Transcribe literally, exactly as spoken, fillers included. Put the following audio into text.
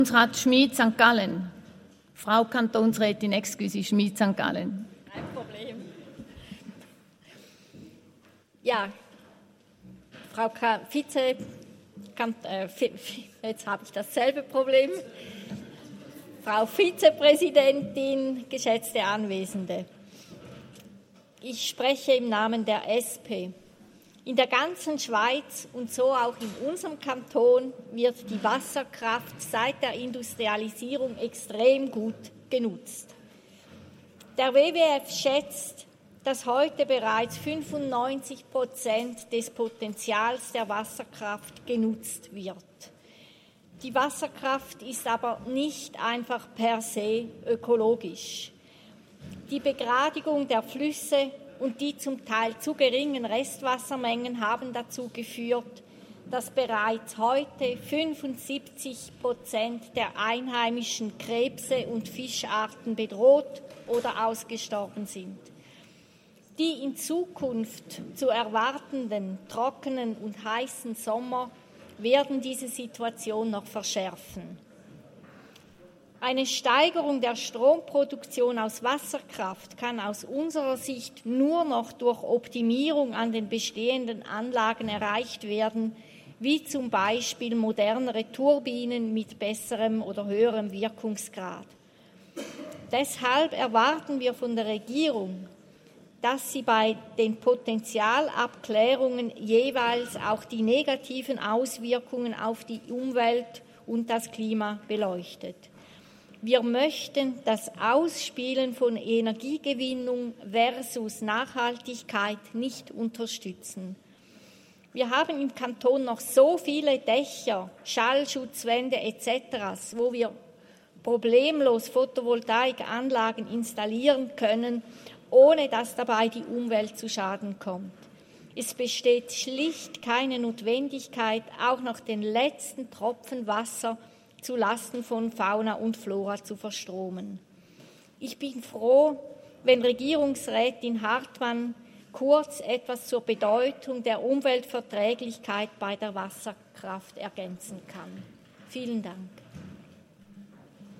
Kantonsrat Schmid Sankt Gallen. Frau Kantonsrätin, excuse, Schmid Sankt Gallen. Kein Problem. Ja, Frau K- Vize, kann, äh, jetzt habe ich dasselbe Problem. Frau Vizepräsidentin, geschätzte Anwesende. Ich spreche im Namen der S P. In der ganzen Schweiz und so auch in unserem Kanton wird die Wasserkraft seit der Industrialisierung extrem gut genutzt. Der W W F schätzt, dass heute bereits fünfundneunzig Prozent des Potenzials der Wasserkraft genutzt wird. Die Wasserkraft ist aber nicht einfach per se ökologisch. Die Begradigung der Flüsse und die zum Teil zu geringen Restwassermengen haben dazu geführt, dass bereits heute fünfundsiebzig Prozent der einheimischen Krebse und Fischarten bedroht oder ausgestorben sind. Die in Zukunft zu erwartenden trockenen und heißen Sommer werden diese Situation noch verschärfen. Eine Steigerung der Stromproduktion aus Wasserkraft kann aus unserer Sicht nur noch durch Optimierung an den bestehenden Anlagen erreicht werden, wie zum Beispiel modernere Turbinen mit besserem oder höherem Wirkungsgrad. Deshalb erwarten wir von der Regierung, dass sie bei den Potenzialabklärungen jeweils auch die negativen Auswirkungen auf die Umwelt und das Klima beleuchtet. Wir möchten das Ausspielen von Energiegewinnung versus Nachhaltigkeit nicht unterstützen. Wir haben im Kanton noch so viele Dächer, Schallschutzwände et cetera, wo wir problemlos Photovoltaikanlagen installieren können, ohne dass dabei die Umwelt zu Schaden kommt. Es besteht schlicht keine Notwendigkeit, auch noch den letzten Tropfen Wasser zu Lasten von Fauna und Flora zu verstromen. Ich bin froh, wenn Regierungsrätin Hartmann kurz etwas zur Bedeutung der Umweltverträglichkeit bei der Wasserkraft ergänzen kann. Vielen Dank.